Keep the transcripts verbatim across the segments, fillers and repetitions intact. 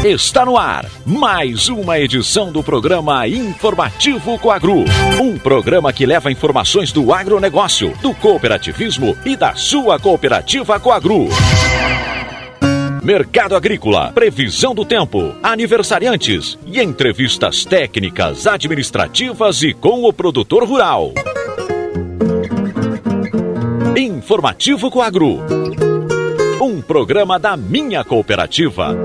Está no ar mais uma edição do programa Informativo Coagro. Um programa que leva informações do agronegócio, do cooperativismo e da sua cooperativa Coagro. Mercado agrícola, previsão do tempo, aniversariantes e entrevistas técnicas, administrativas e com o produtor rural. Informativo Coagro. Um programa da minha cooperativa.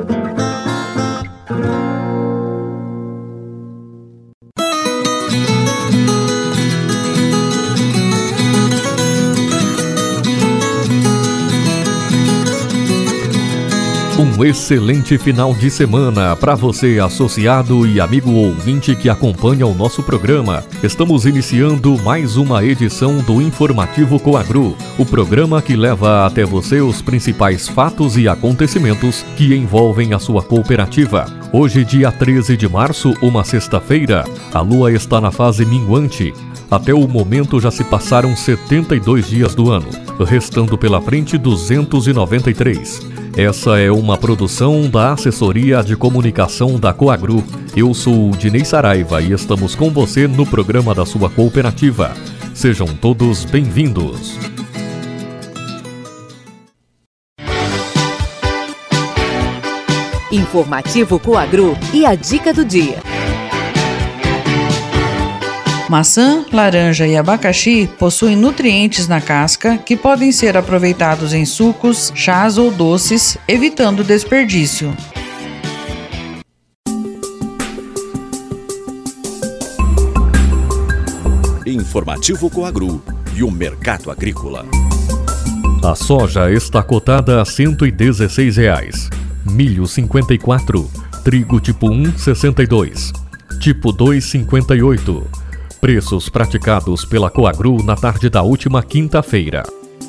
Um excelente final de semana para você, associado e amigo ouvinte que acompanha o nosso programa. Estamos iniciando mais uma edição do Informativo Coagro, o programa que leva até você os principais fatos e acontecimentos que envolvem a sua cooperativa. Hoje, dia treze de março, uma sexta-feira, a lua está na fase minguante. Até o momento já se passaram setenta e dois dias do ano, restando pela frente duzentos e noventa e três. Essa é uma produção da Assessoria de Comunicação da Coagro. Eu sou o Dinei Saraiva e estamos com você no programa da sua cooperativa. Sejam todos bem-vindos. Informativo Coagro e a dica do dia. Maçã, laranja e abacaxi possuem nutrientes na casca que podem ser aproveitados em sucos, chás ou doces, evitando desperdício. Informativo Coagro e o mercado agrícola. A soja está cotada a cento e dezesseis reais, milho cinquenta e quatro, trigo tipo um sessenta e dois, tipo dois cinquenta e oito. Preços praticados pela Coagro na tarde da última quinta-feira.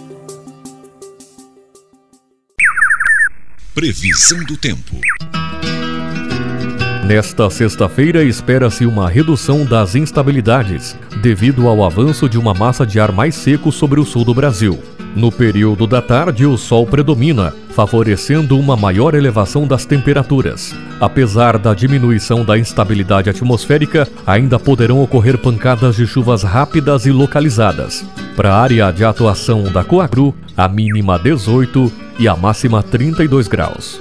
Previsão do tempo. Nesta sexta-feira, espera-se uma redução das instabilidades, devido ao avanço de uma massa de ar mais seco sobre o sul do Brasil. No período da tarde, o sol predomina, favorecendo uma maior elevação das temperaturas. Apesar da diminuição da instabilidade atmosférica, ainda poderão ocorrer pancadas de chuvas rápidas e localizadas. Para a área de atuação da Coagro, a mínima dezoito e a máxima trinta e dois graus.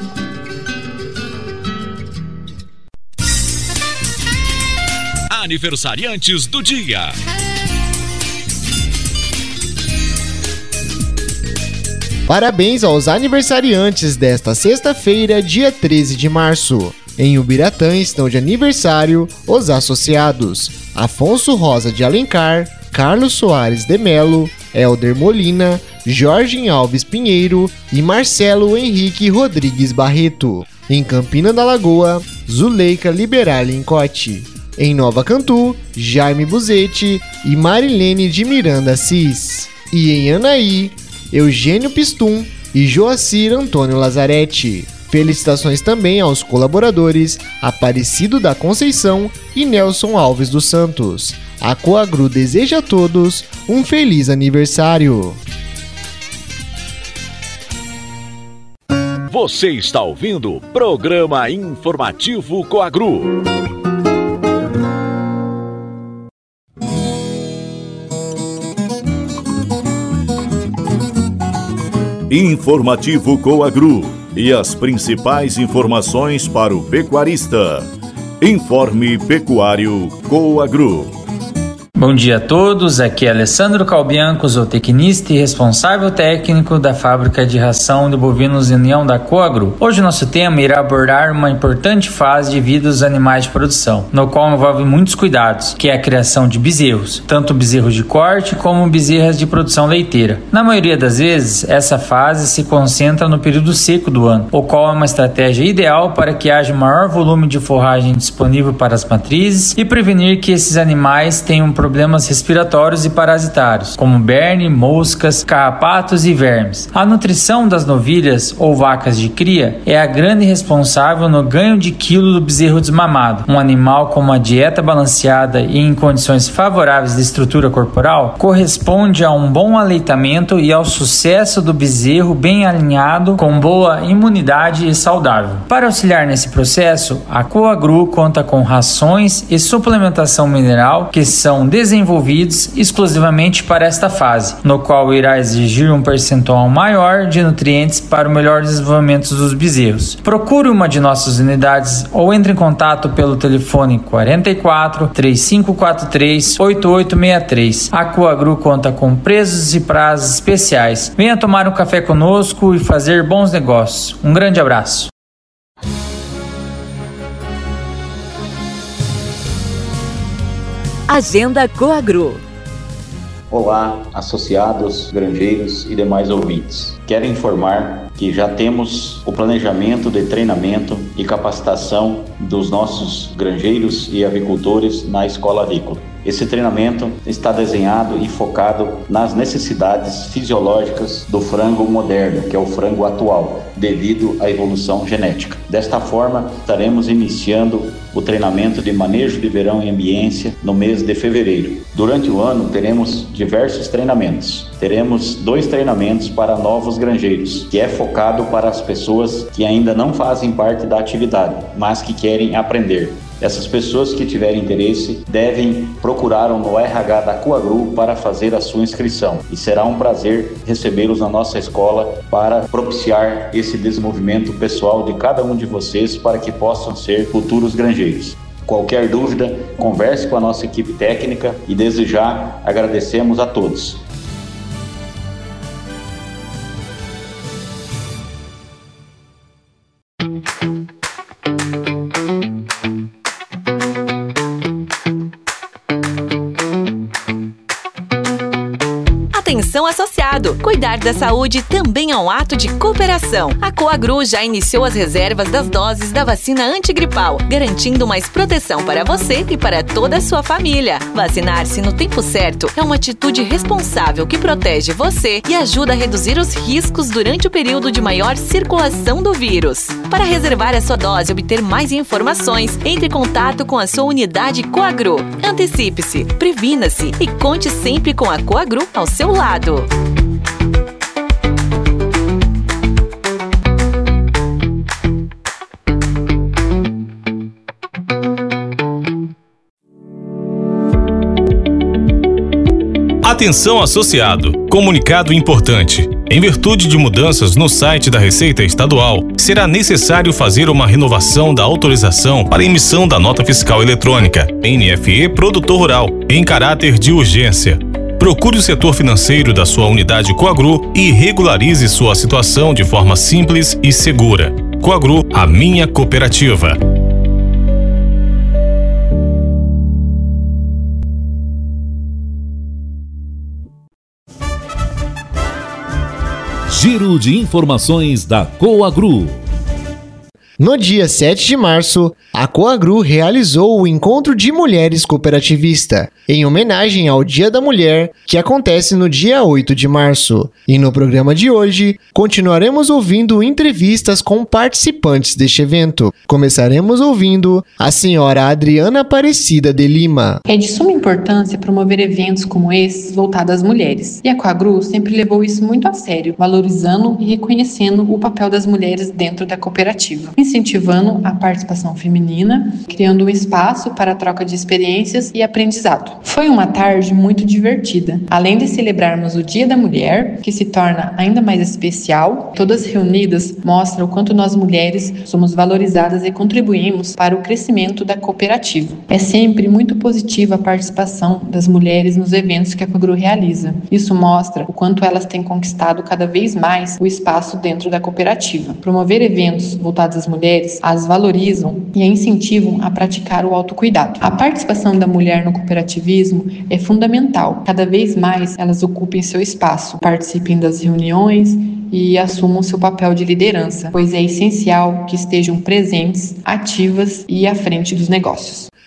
Aniversariantes do dia. Parabéns aos aniversariantes desta sexta-feira, dia treze de março. Em Ubiratã estão de aniversário os associados Afonso Rosa de Alencar, Carlos Soares de Melo, Helder Molina, Jorge Alves Pinheiro e Marcelo Henrique Rodrigues Barreto. Em Campina da Lagoa, Zuleika Liberali Incote. Em Nova Cantu, Jaime Buzetti e Marilene de Miranda Assis. E em Anaí, Eugênio Pistum e Joacir Antônio Lazarete. Felicitações também aos colaboradores Aparecido da Conceição e Nelson Alves dos Santos. A Coagro deseja a todos um feliz aniversário. Você está ouvindo o programa Informativo Coagro. Informativo Coagro e as principais informações para o pecuarista. Informe Pecuário Coagro. Bom dia a todos, aqui é Alessandro Calbianco, zootecnista e responsável técnico da fábrica de ração de bovinos União da Coagro. Hoje o nosso tema irá abordar uma importante fase de vida dos animais de produção, no qual envolve muitos cuidados, que é a criação de bezerros, tanto bezerros de corte como bezerras de produção leiteira. Na maioria das vezes, essa fase se concentra no período seco do ano, o qual é uma estratégia ideal para que haja maior volume de forragem disponível para as matrizes e prevenir que esses animais tenham problemas problemas respiratórios e parasitários, como berne, moscas, carrapatos e vermes. A nutrição das novilhas ou vacas de cria é a grande responsável no ganho de quilo do bezerro desmamado. Um animal com uma dieta balanceada e em condições favoráveis de estrutura corporal corresponde a um bom aleitamento e ao sucesso do bezerro bem alinhado, com boa imunidade e saudável. Para auxiliar nesse processo, a Coagru conta com rações e suplementação mineral que são desenvolvidos exclusivamente para esta fase, no qual irá exigir um percentual maior de nutrientes para o melhor desenvolvimento dos bezerros. Procure uma de nossas unidades ou entre em contato pelo telefone quarenta e quatro, três cinco quatro três, oito oito seis três. A Coagru conta com preços e prazos especiais. Venha tomar um café conosco e fazer bons negócios. Um grande abraço. Agenda Coagru. Olá, associados, granjeiros e demais ouvintes. Quero informar que já temos o planejamento de treinamento e capacitação dos nossos granjeiros e avicultores na escola avícola. Esse treinamento está desenhado e focado nas necessidades fisiológicas do frango moderno, que é o frango atual, devido à evolução genética. Desta forma, estaremos iniciando o treinamento de manejo de verão e ambiência no mês de fevereiro. Durante o ano, teremos diversos treinamentos. Teremos dois treinamentos para novos granjeiros, que é focado para as pessoas que ainda não fazem parte da atividade, mas que querem aprender. Essas pessoas que tiverem interesse devem procurar no R H da Coagru para fazer a sua inscrição. E será um prazer recebê-los na nossa escola para propiciar esse desenvolvimento pessoal de cada um de vocês para que possam ser futuros granjeiros. Qualquer dúvida, converse com a nossa equipe técnica e desde já agradecemos a todos. Atenção associado, cuidar da saúde também é um ato de cooperação. A Coagru já iniciou as reservas das doses da vacina antigripal, garantindo mais proteção para você e para toda a sua família. Vacinar-se no tempo certo é uma atitude responsável que protege você e ajuda a reduzir os riscos durante o período de maior circulação do vírus. Para reservar a sua dose e obter mais informações, entre em contato com a sua unidade Coagru. Antecipe-se, previna-se e conte sempre com a Coagru ao seu lado. Atenção associado, comunicado importante. Em virtude de mudanças no site da Receita Estadual, será necessário fazer uma renovação da autorização para emissão da nota fiscal eletrônica, N F E Produtor Rural, em caráter de urgência. Procure o setor financeiro da sua unidade Coagru e regularize sua situação de forma simples e segura. Coagru, a minha cooperativa. Giro de informações da Coagru. No dia sete de março, a Coagru realizou o Encontro de Mulheres Cooperativista, em homenagem ao Dia da Mulher, que acontece no dia oito de março. E no programa de hoje, continuaremos ouvindo entrevistas com participantes deste evento. Começaremos ouvindo a senhora Adriana Aparecida de Lima. É de suma importância promover eventos como esses voltados às mulheres. E a Coagru sempre levou isso muito a sério, valorizando e reconhecendo o papel das mulheres dentro da cooperativa, incentivando a participação feminina, criando um espaço para a troca de experiências e aprendizado. Foi uma tarde muito divertida. Além de celebrarmos o Dia da Mulher, que se torna ainda mais especial, todas reunidas mostram o quanto nós mulheres somos valorizadas e contribuímos para o crescimento da cooperativa. É sempre muito positiva a participação das mulheres nos eventos que a Coagru realiza. Isso mostra o quanto elas têm conquistado cada vez mais o espaço dentro da cooperativa. Promover eventos voltados às mulheres as valorizam e a incentivam a praticar o autocuidado. A participação da mulher no cooperativismo é fundamental. Cada vez mais elas ocupem seu espaço, participem das reuniões e assumam seu papel de liderança, pois é essencial que estejam presentes, ativas e à frente dos negócios.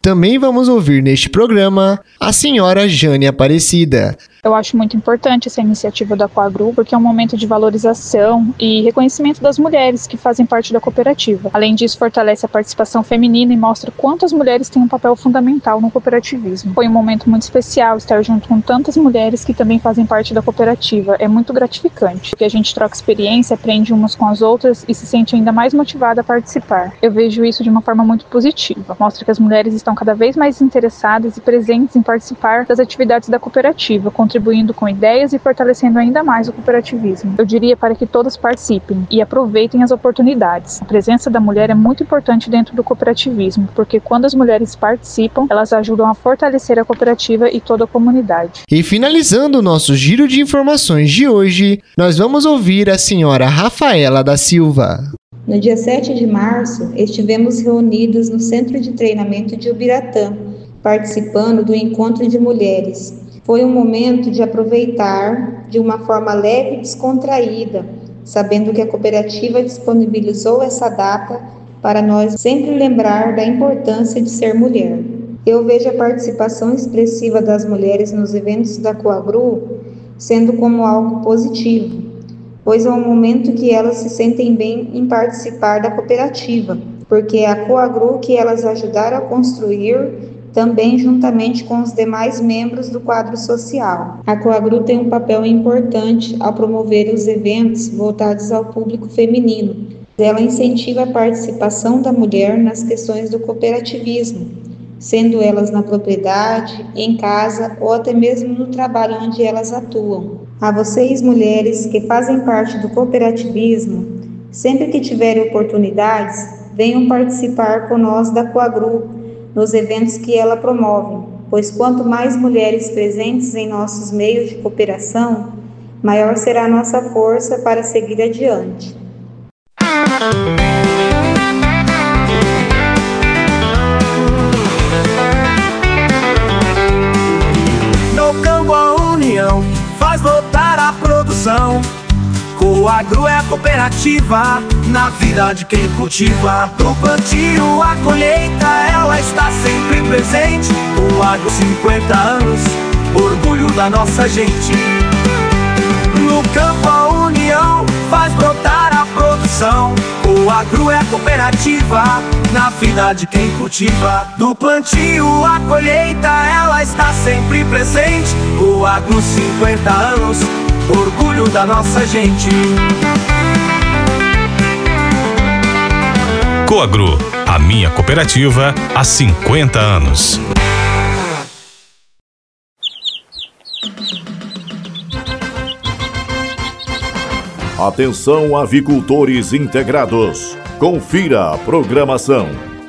Também vamos ouvir neste programa a senhora Jane Aparecida. Eu acho muito importante essa iniciativa da Coagru, porque é um momento de valorização e reconhecimento das mulheres que fazem parte da cooperativa. Além disso, fortalece a participação feminina e mostra quanto as mulheres têm um papel fundamental no cooperativismo. Foi um momento muito especial estar junto com tantas mulheres que também fazem parte da cooperativa. É muito gratificante, porque a gente troca experiência, aprende umas com as outras e se sente ainda mais motivada a participar. Eu vejo isso de uma forma muito positiva. Mostra que as mulheres estão cada vez mais interessadas e presentes em participar das atividades da cooperativa, contribuindo com ideias e fortalecendo ainda mais o cooperativismo. Eu diria para que todas participem e aproveitem as oportunidades. A presença da mulher é muito importante dentro do cooperativismo, porque quando as mulheres participam, elas ajudam a fortalecer a cooperativa e toda a comunidade. E finalizando o nosso giro de informações de hoje, nós vamos ouvir a senhora Rafaela da Silva. No dia sete de março, estivemos reunidos no Centro de Treinamento de Ubiratã, participando do Encontro de Mulheres. Foi um momento de aproveitar de uma forma leve e descontraída, sabendo que a cooperativa disponibilizou essa data para nós sempre lembrar da importância de ser mulher. Eu vejo a participação expressiva das mulheres nos eventos da Coagru sendo como algo positivo, pois é um momento que elas se sentem bem em participar da cooperativa, porque é a Coagru que elas ajudaram a construir também juntamente com os demais membros do quadro social. A Coagru tem um papel importante ao promover os eventos voltados ao público feminino. Ela incentiva a participação da mulher nas questões do cooperativismo, sendo elas na propriedade, em casa ou até mesmo no trabalho onde elas atuam. A vocês, mulheres que fazem parte do cooperativismo, sempre que tiverem oportunidades, venham participar conosco da Coagru, nos eventos que ela promove, pois quanto mais mulheres presentes em nossos meios de cooperação, maior será a nossa força para seguir adiante. No campo a união faz voltar a produção. Coagru é a cooperativa na vida de quem cultiva. Do plantio à colheita ela está sempre presente. Coagru cinquenta anos, orgulho da nossa gente. No campo a união faz brotar a produção. Coagru é a cooperativa na vida de quem cultiva. Do plantio à colheita ela está sempre presente. Coagru cinquenta anos, orgulho da nossa gente. Coagru, a minha cooperativa há cinquenta anos. Atenção, avicultores integrados. Confira a programação.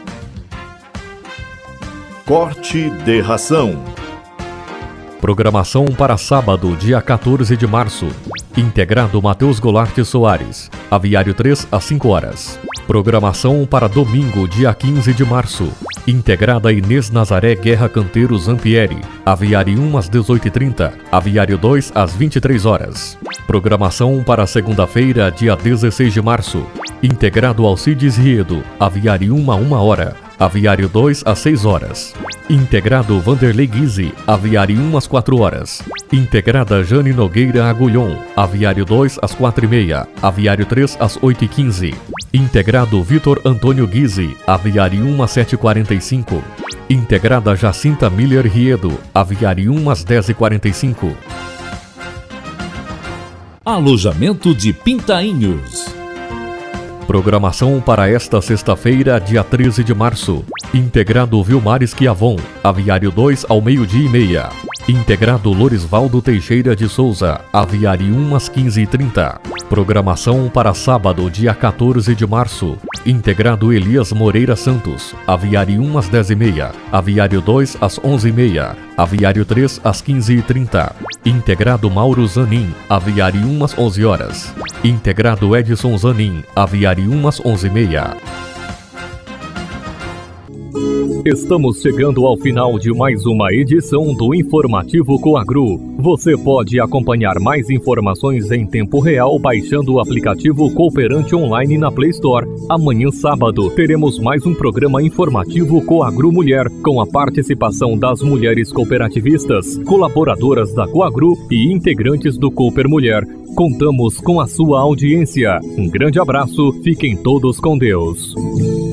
Corte de ração. Programação para sábado, dia quatorze de março. Integrado Matheus Goulart Soares. Aviário três às cinco horas. Programação para domingo, dia quinze de março. Integrada Inês Nazaré Guerra Canteiro Zampieri. Aviário um às dezoito e trinta. Aviário dois às vinte e três horas. Programação para segunda-feira, dia dezesseis de março. Integrado Alcides Riedo. Aviário um a uma hora. Aviário dois às seis horas. Integrado Vanderlei Guise. Aviário um às quatro horas. Integrada Jane Nogueira Agulhon. Aviário dois às quatro e meia. Aviário três às oito e quinze. Integrado Vitor Antônio Guise. Aviário um às sete e quarenta e cinco. Integrada Jacinta Miller Riedo. Aviário um às dez e quarenta e cinco. Alojamento de Pintainhos. Programação para esta sexta-feira, dia treze de março. Integrado Vilmar Esquiavon. Aviário dois ao meio-dia e meia. Integrado Lorisvaldo Teixeira de Souza. Aviário um às quinze e trinta. Programação para sábado, dia quatorze de março. Integrado Elias Moreira Santos. Aviário um às dez e meia. Aviário dois às onze e meia. Aviário três às quinze e trinta. Integrado Mauro Zanin. Aviário um às onze horas. Integrado Edson Zanin. Aviário um às onze e meia. Estamos chegando ao final de mais uma edição do Informativo Coagru. Você pode acompanhar mais informações em tempo real baixando o aplicativo Cooperante Online na Play Store. Amanhã, sábado, teremos mais um programa informativo Coagru Mulher, com a participação das mulheres cooperativistas, colaboradoras da Coagru e integrantes do Cooper Mulher. Contamos com a sua audiência. Um grande abraço, fiquem todos com Deus.